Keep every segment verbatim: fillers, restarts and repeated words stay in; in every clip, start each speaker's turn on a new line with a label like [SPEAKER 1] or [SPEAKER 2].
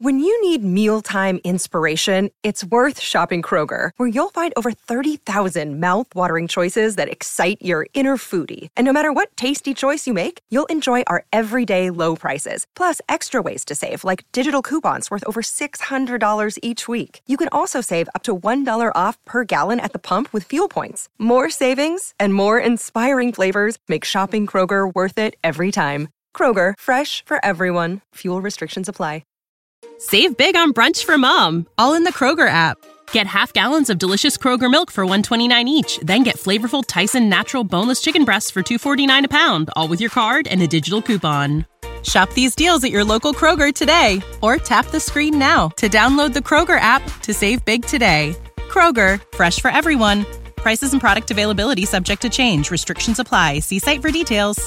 [SPEAKER 1] When you need mealtime inspiration, it's worth shopping Kroger, where you'll find over thirty thousand mouth-watering choices that excite your inner foodie. And no matter what tasty choice you make, you'll enjoy our everyday low prices, plus extra ways to save, like digital coupons worth over six hundred dollars each week. You can also save up to one dollar off per gallon at the pump with fuel points. More savings and more inspiring flavors make shopping Kroger worth it every time. Kroger, fresh for everyone. Fuel restrictions apply.
[SPEAKER 2] Save big on brunch for mom, all in the Kroger app. Get half gallons of delicious Kroger milk for one dollar and twenty-nine cents each. Then get flavorful Tyson natural boneless chicken breasts for two dollars and forty-nine cents a pound, all with your card and a digital coupon. Shop these deals at your local Kroger today, or tap the screen now to download the Kroger app to save big today. Kroger, fresh for everyone. Prices and product availability subject to change. Restrictions apply. See site for details.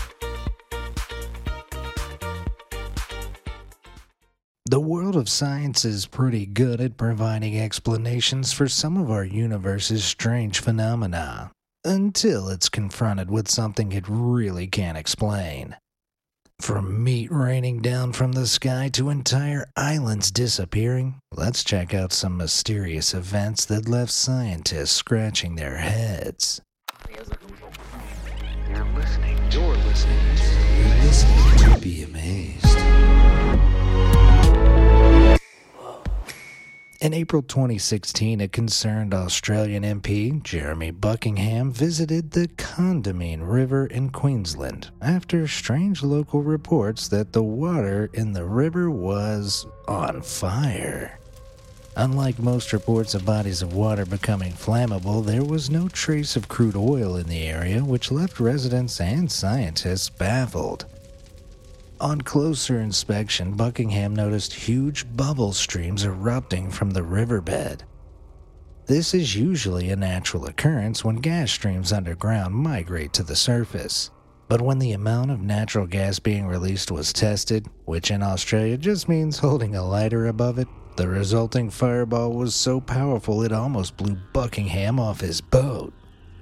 [SPEAKER 3] The world of science is pretty good at providing explanations for some of our universe's strange phenomena, until it's confronted with something it really can't explain. From meat raining down from the sky to entire islands disappearing, let's check out some mysterious events that left scientists scratching their heads.
[SPEAKER 4] You're listening. You're listening to.
[SPEAKER 3] You're listening to Be Amazed. In April twenty sixteen, a concerned Australian M P, Jeremy Buckingham, visited the Condamine River in Queensland after strange local reports that the water in the river was on fire. Unlike most reports of bodies of water becoming flammable, there was no trace of crude oil in the area, which left residents and scientists baffled. On closer inspection, Buckingham noticed huge bubble streams erupting from the riverbed. This is usually a natural occurrence when gas streams underground migrate to the surface. But when the amount of natural gas being released was tested, which in Australia just means holding a lighter above it, the resulting fireball was so powerful it almost blew Buckingham off his boat.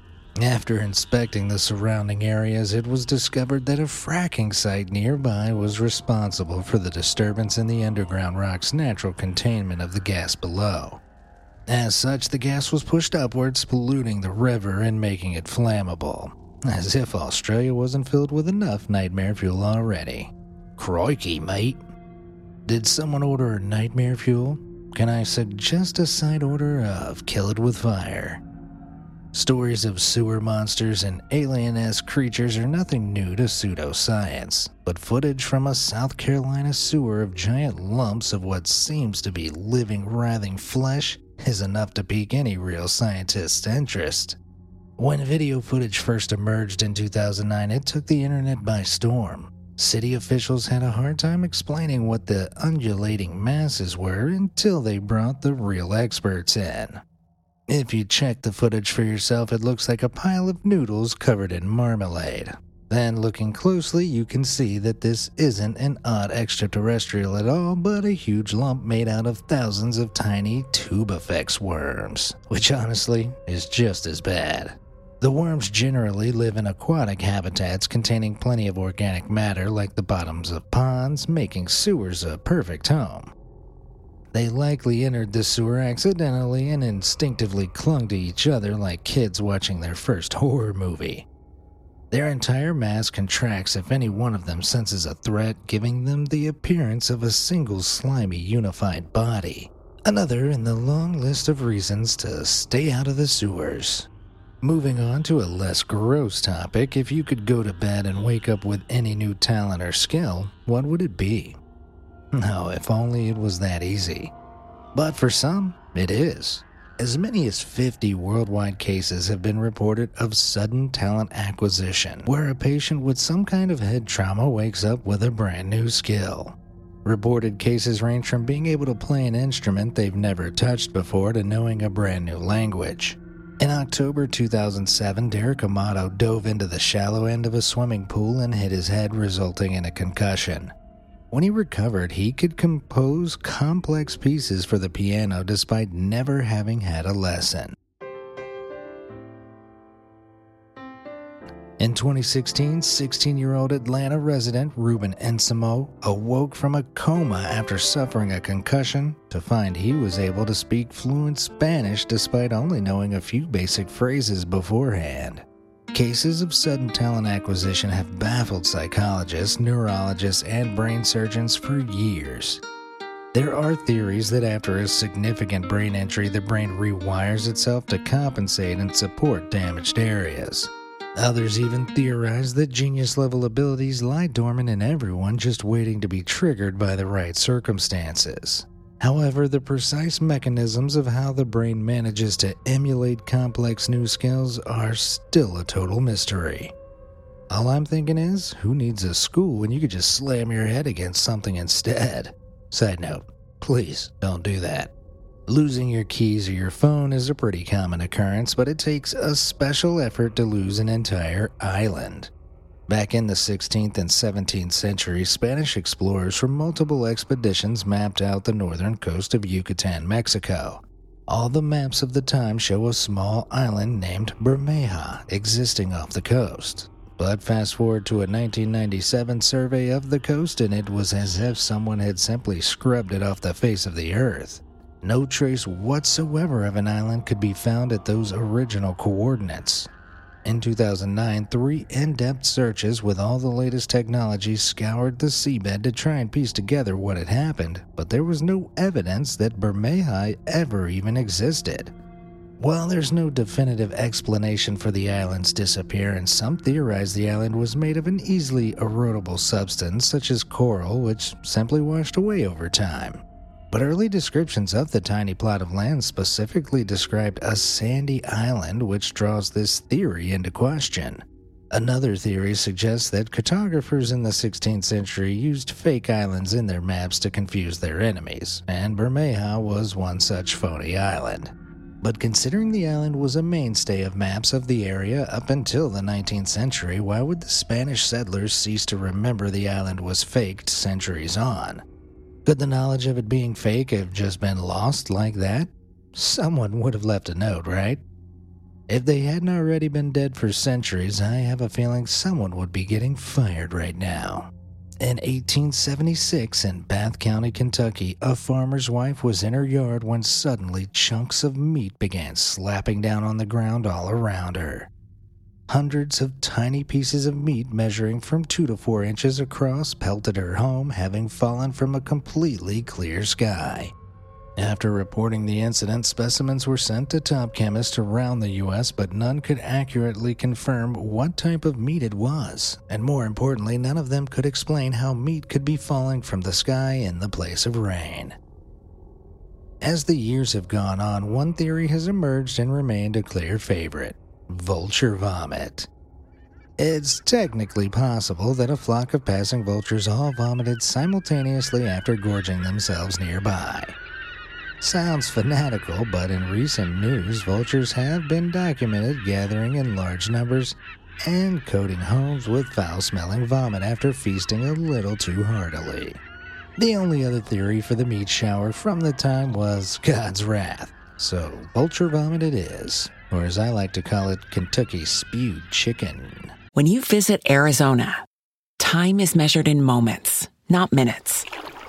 [SPEAKER 3] After inspecting the surrounding areas, it was discovered that a fracking site nearby was responsible for the disturbance in the underground rock's natural containment of the gas below. As such, the gas was pushed upwards, polluting the river and making it flammable. As if Australia wasn't filled with enough nightmare fuel already. Crikey, mate. Did someone order nightmare fuel? Can I suggest a side order of Kill It With Fire? Stories of sewer monsters and alien-esque creatures are nothing new to pseudoscience, but footage from a South Carolina sewer of giant lumps of what seems to be living, writhing flesh is enough to pique any real scientist's interest. When video footage first emerged in two thousand nine, it took the internet by storm. City officials had a hard time explaining what the undulating masses were until they brought the real experts in. If you check the footage for yourself, it looks like a pile of noodles covered in marmalade. Then, looking closely, you can see that this isn't an odd extraterrestrial at all, but a huge lump made out of thousands of tiny tubifex worms, which honestly is just as bad. The worms generally live in aquatic habitats containing plenty of organic matter like the bottoms of ponds, making sewers a perfect home. They likely entered the sewer accidentally and instinctively clung to each other like kids watching their first horror movie. Their entire mass contracts if any one of them senses a threat, giving them the appearance of a single slimy unified body. Another in the long list of reasons to stay out of the sewers. Moving on to a less gross topic, if you could go to bed and wake up with any new talent or skill, what would it be? No, if only it was that easy. But for some, it is. As many as fifty worldwide cases have been reported of sudden talent acquisition, where a patient with some kind of head trauma wakes up with a brand new skill. Reported cases range from being able to play an instrument they've never touched before to knowing a brand new language. In October two thousand seven, Derek Amato dove into the shallow end of a swimming pool and hit his head, resulting in a concussion. When he recovered, he could compose complex pieces for the piano despite never having had a lesson. In twenty sixteen, sixteen-year-old Atlanta resident Ruben Ensimo awoke from a coma after suffering a concussion to find he was able to speak fluent Spanish despite only knowing a few basic phrases beforehand. Cases of sudden talent acquisition have baffled psychologists, neurologists, and brain surgeons for years. There are theories that after a significant brain injury, the brain rewires itself to compensate and support damaged areas. Others even theorize that genius-level abilities lie dormant in everyone, just waiting to be triggered by the right circumstances. However, the precise mechanisms of how the brain manages to emulate complex new skills are still a total mystery. All I'm thinking is, who needs a school when you could just slam your head against something instead? Side note, please don't do that. Losing your keys or your phone is a pretty common occurrence, but it takes a special effort to lose an entire island. Back in the sixteenth and seventeenth centuries, Spanish explorers from multiple expeditions mapped out the northern coast of Yucatan, Mexico. All the maps of the time show a small island named Bermeja existing off the coast. But fast forward to a nineteen ninety-seven survey of the coast, and it was as if someone had simply scrubbed it off the face of the earth. No trace whatsoever of an island could be found at those original coordinates. In two thousand nine, three in-depth searches with all the latest technology scoured the seabed to try and piece together what had happened, but there was no evidence that Bermeja ever even existed. While there's no definitive explanation for the island's disappearance, some theorize the island was made of an easily erodible substance such as coral, which simply washed away over time. But early descriptions of the tiny plot of land specifically described a sandy island, which draws this theory into question. Another theory suggests that cartographers in the sixteenth century used fake islands in their maps to confuse their enemies, and Bermeja was one such phony island. But considering the island was a mainstay of maps of the area up until the nineteenth century, why would the Spanish settlers cease to remember the island was faked centuries on? Could the knowledge of it being fake have just been lost like that? Someone would have left a note, right? If they hadn't already been dead for centuries, I have a feeling someone would be getting fired right now. In eighteen seventy-six, in Bath County, Kentucky, a farmer's wife was in her yard when suddenly chunks of meat began slapping down on the ground all around her. Hundreds of tiny pieces of meat measuring from two to four inches across pelted her home, having fallen from a completely clear sky. After reporting the incident, specimens were sent to top chemists around the U S, but none could accurately confirm what type of meat it was, and more importantly, none of them could explain how meat could be falling from the sky in the place of rain. As the years have gone on, one theory has emerged and remained a clear favorite: vulture vomit. It's technically possible that a flock of passing vultures all vomited simultaneously after gorging themselves nearby. Sounds fanatical, but in recent news, vultures have been documented gathering in large numbers and coating homes with foul-smelling vomit after feasting a little too heartily. The only other theory for the meat shower from the time was God's wrath, so vulture vomit it is, or as I like to call it, Kentucky spewed chicken.
[SPEAKER 5] When you visit Arizona, time is measured in moments, not minutes.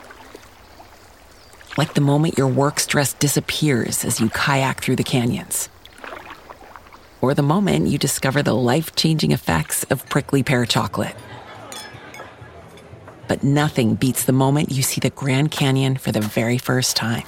[SPEAKER 5] Like the moment your work stress disappears as you kayak through the canyons. Or the moment you discover the life-changing effects of prickly pear chocolate. But nothing beats the moment you see the Grand Canyon for the very first time.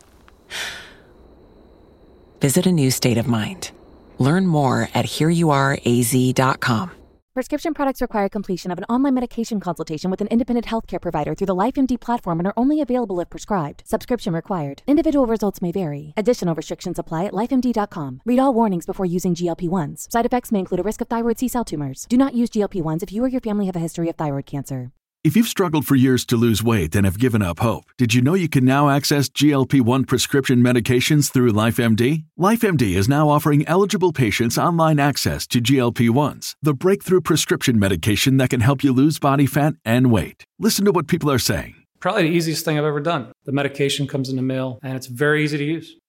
[SPEAKER 5] Visit a new state of mind. Learn more at here you are a z dot com.
[SPEAKER 6] Prescription products require completion of an online medication consultation with an independent healthcare provider through the LifeMD platform and are only available if prescribed. Subscription required. Individual results may vary. Additional restrictions apply at life M D dot com. Read all warnings before using G L P one s. Side effects may include a risk of thyroid C-cell tumors. Do not use G L P one s if you or your family have a history of thyroid cancer.
[SPEAKER 7] If you've struggled for years to lose weight and have given up hope, did you know you can now access G L P one prescription medications through LifeMD? LifeMD is now offering eligible patients online access to G L P ones, the breakthrough prescription medication that can help you lose body fat and weight. Listen to what people are saying.
[SPEAKER 8] Probably the easiest thing I've ever done. The medication comes in the mail, and it's very easy to use.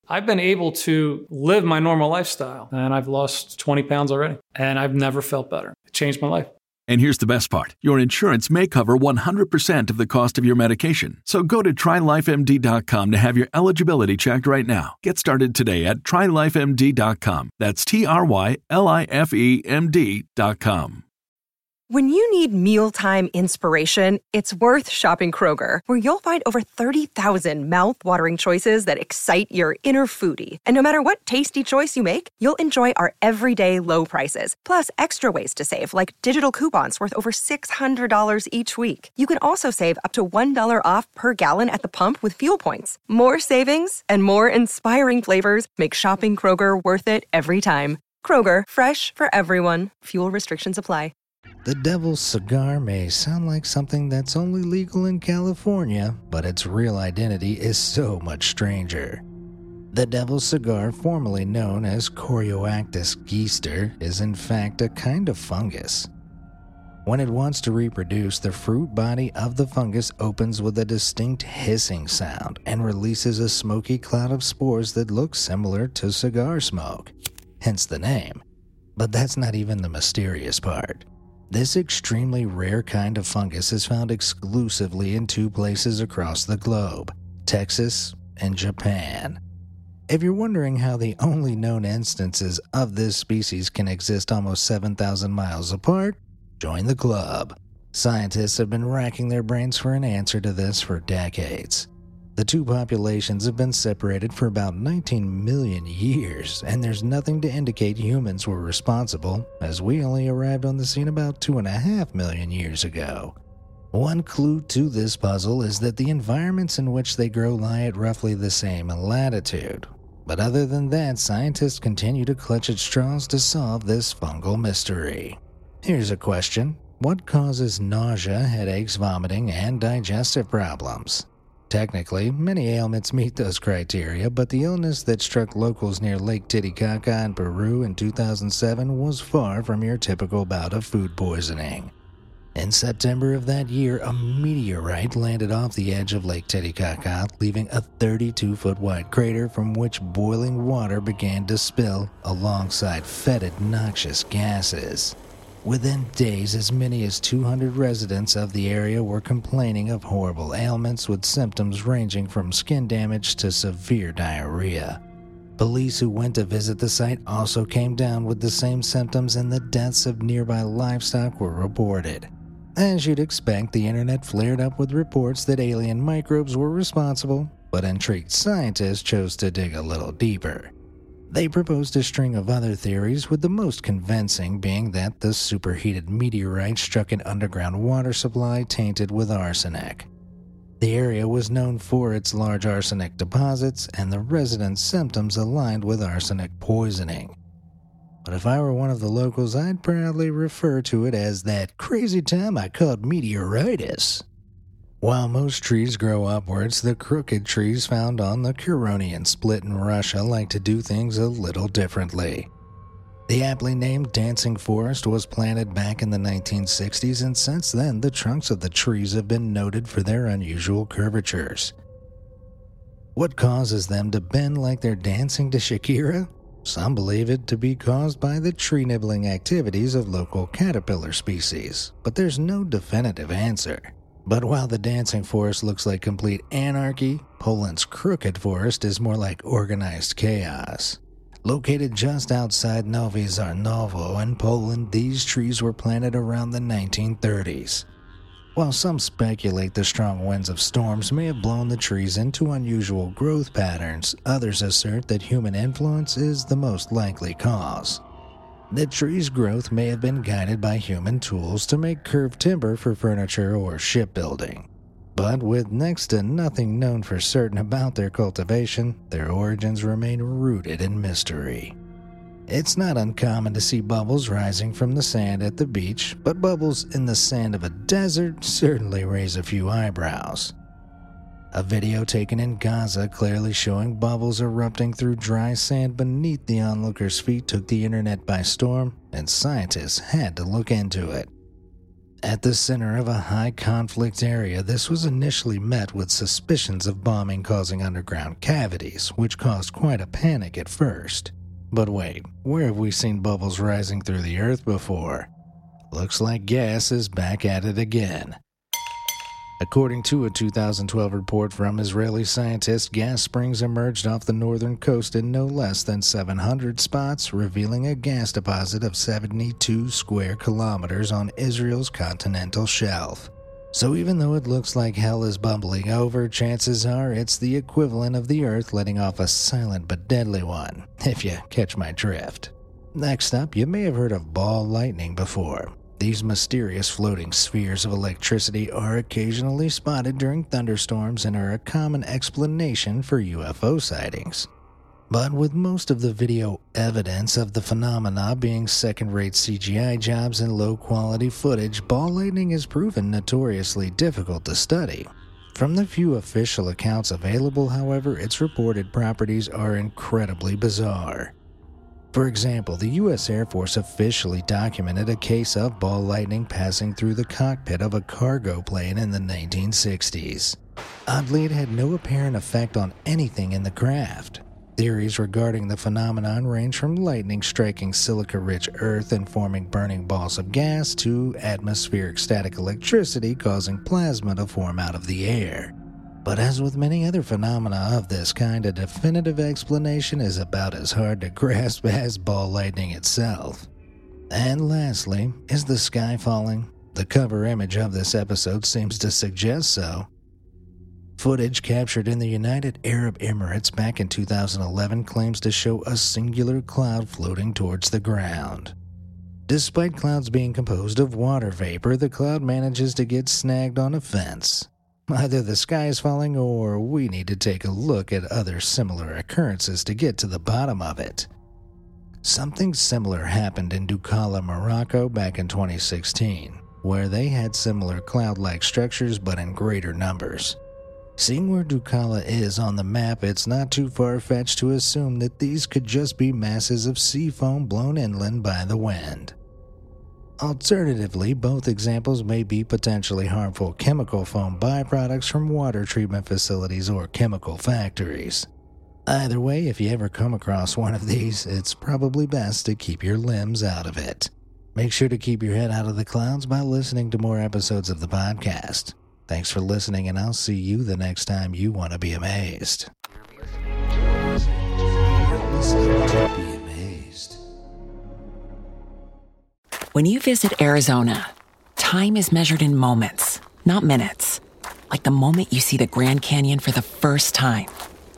[SPEAKER 8] I've been able to live my normal lifestyle, and I've lost twenty pounds already, and I've never felt better. It changed my life.
[SPEAKER 7] And here's the best part. Your insurance may cover one hundred percent of the cost of your medication. So go to try life M D dot com to have your eligibility checked right now. Get started today at try life M D dot com. That's T R Y L I F E M D dot com.
[SPEAKER 1] When you need mealtime inspiration, it's worth shopping Kroger, where you'll find over thirty thousand mouth-watering choices that excite your inner foodie. And no matter what tasty choice you make, you'll enjoy our everyday low prices, plus extra ways to save, like digital coupons worth over six hundred dollars each week. You can also save up to one dollar off per gallon at the pump with fuel points. More savings and more inspiring flavors make shopping Kroger worth it every time. Kroger, fresh for everyone. Fuel restrictions apply.
[SPEAKER 3] The Devil's Cigar may sound like something that's only legal in California, but its real identity is so much stranger. The Devil's Cigar, formerly known as Corioactis geester, is in fact a kind of fungus. When it wants to reproduce, the fruit body of the fungus opens with a distinct hissing sound and releases a smoky cloud of spores that look similar to cigar smoke, hence the name. But that's not even the mysterious part. This extremely rare kind of fungus is found exclusively in two places across the globe, Texas and Japan. If you're wondering how the only known instances of this species can exist almost seven thousand miles apart, join the club. Scientists have been racking their brains for an answer to this for decades. The two populations have been separated for about nineteen million years, and there's nothing to indicate humans were responsible, as we only arrived on the scene about two and a half million years ago. One clue to this puzzle is that the environments in which they grow lie at roughly the same latitude. But other than that, scientists continue to clutch at straws to solve this fungal mystery. Here's a question. What causes nausea, headaches, vomiting, and digestive problems? Technically, many ailments meet those criteria, but the illness that struck locals near Lake Titicaca in Peru in two thousand seven was far from your typical bout of food poisoning. In September of that year, a meteorite landed off the edge of Lake Titicaca, leaving a thirty-two foot wide crater from which boiling water began to spill alongside fetid, noxious gases. Within days, as many as two hundred residents of the area were complaining of horrible ailments with symptoms ranging from skin damage to severe diarrhea. Police who went to visit the site also came down with the same symptoms, and the deaths of nearby livestock were reported. As you'd expect, the internet flared up with reports that alien microbes were responsible, but intrigued scientists chose to dig a little deeper. They proposed a string of other theories, with the most convincing being that the superheated meteorite struck an underground water supply tainted with arsenic. The area was known for its large arsenic deposits, and the residents' symptoms aligned with arsenic poisoning. But if I were one of the locals, I'd proudly refer to it as that crazy time I caught meteoritis. While most trees grow upwards, the crooked trees found on the Curonian Split in Russia like to do things a little differently. The aptly named Dancing Forest was planted back in the nineteen sixties, and since then the trunks of the trees have been noted for their unusual curvatures. What causes them to bend like they're dancing to Shakira? Some believe it to be caused by the tree-nibbling activities of local caterpillar species, but there's no definitive answer. But while the Dancing Forest looks like complete anarchy, Poland's Crooked Forest is more like organized chaos. Located just outside Nowy Żarnowo in Poland, these trees were planted around the nineteen thirties. While some speculate the strong winds of storms may have blown the trees into unusual growth patterns, others assert that human influence is the most likely cause. The tree's growth may have been guided by human tools to make curved timber for furniture or shipbuilding. But with next to nothing known for certain about their cultivation, their origins remain rooted in mystery. It's not uncommon to see bubbles rising from the sand at the beach, but bubbles in the sand of a desert certainly raise a few eyebrows. A video taken in Gaza clearly showing bubbles erupting through dry sand beneath the onlookers' feet took the internet by storm, and scientists had to look into it. At the center of a high-conflict area, this was initially met with suspicions of bombing causing underground cavities, which caused quite a panic at first. But wait, where have we seen bubbles rising through the earth before? Looks like gas is back at it again. According to a two thousand twelve report from Israeli scientists, gas springs emerged off the northern coast in no less than seven hundred spots, revealing a gas deposit of seventy-two square kilometers on Israel's continental shelf. So even though it looks like hell is bubbling over, chances are it's the equivalent of the Earth letting off a silent but deadly one, if you catch my drift. Next up, you may have heard of ball lightning before. These mysterious floating spheres of electricity are occasionally spotted during thunderstorms and are a common explanation for U F O sightings. But with most of the video evidence of the phenomena being second-rate C G I jobs and low-quality footage, ball lightning has proven notoriously difficult to study. From the few official accounts available, however, its reported properties are incredibly bizarre. For example, the U S Air Force officially documented a case of ball lightning passing through the cockpit of a cargo plane in the nineteen sixties. Oddly, it had no apparent effect on anything in the craft. Theories regarding the phenomenon range from lightning striking silica-rich earth and forming burning balls of gas to atmospheric static electricity causing plasma to form out of the air. But as with many other phenomena of this kind, a definitive explanation is about as hard to grasp as ball lightning itself. And lastly, is the sky falling? The cover image of this episode seems to suggest so. Footage captured in the United Arab Emirates back in two thousand eleven claims to show a singular cloud floating towards the ground. Despite clouds being composed of water vapor, the cloud manages to get snagged on a fence. Either the sky is falling or we need to take a look at other similar occurrences to get to the bottom of it. Something similar happened in Ducala, Morocco back in twenty sixteen, where they had similar cloud-like structures but in greater numbers. Seeing where Ducala is on the map, it's not too far-fetched to assume that these could just be masses of sea foam blown inland by the wind. Alternatively, both examples may be potentially harmful chemical foam byproducts from water treatment facilities or chemical factories. Either way, if you ever come across one of these, it's probably best to keep your limbs out of it. Make sure to keep your head out of the clouds by listening to more episodes of the podcast. Thanks for listening, and I'll see you the next time you want to be amazed. Listening to be amazed.
[SPEAKER 5] When you visit Arizona, time is measured in moments, not minutes. Like the moment you see the Grand Canyon for the first time.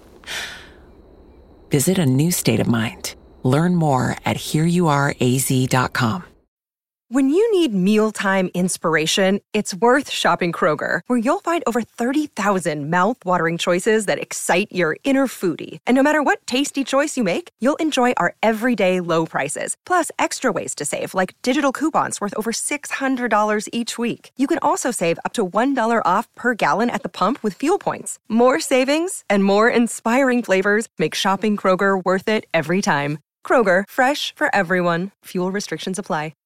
[SPEAKER 5] Visit a new state of mind. Learn more at here you are a z dot com.
[SPEAKER 1] When you need mealtime inspiration, it's worth shopping Kroger, where you'll find over thirty thousand mouth-watering choices that excite your inner foodie. And no matter what tasty choice you make, you'll enjoy our everyday low prices, plus extra ways to save, like digital coupons worth over six hundred dollars each week. You can also save up to one dollar off per gallon at the pump with fuel points. More savings and more inspiring flavors make shopping Kroger worth it every time. Kroger, fresh for everyone. Fuel restrictions apply.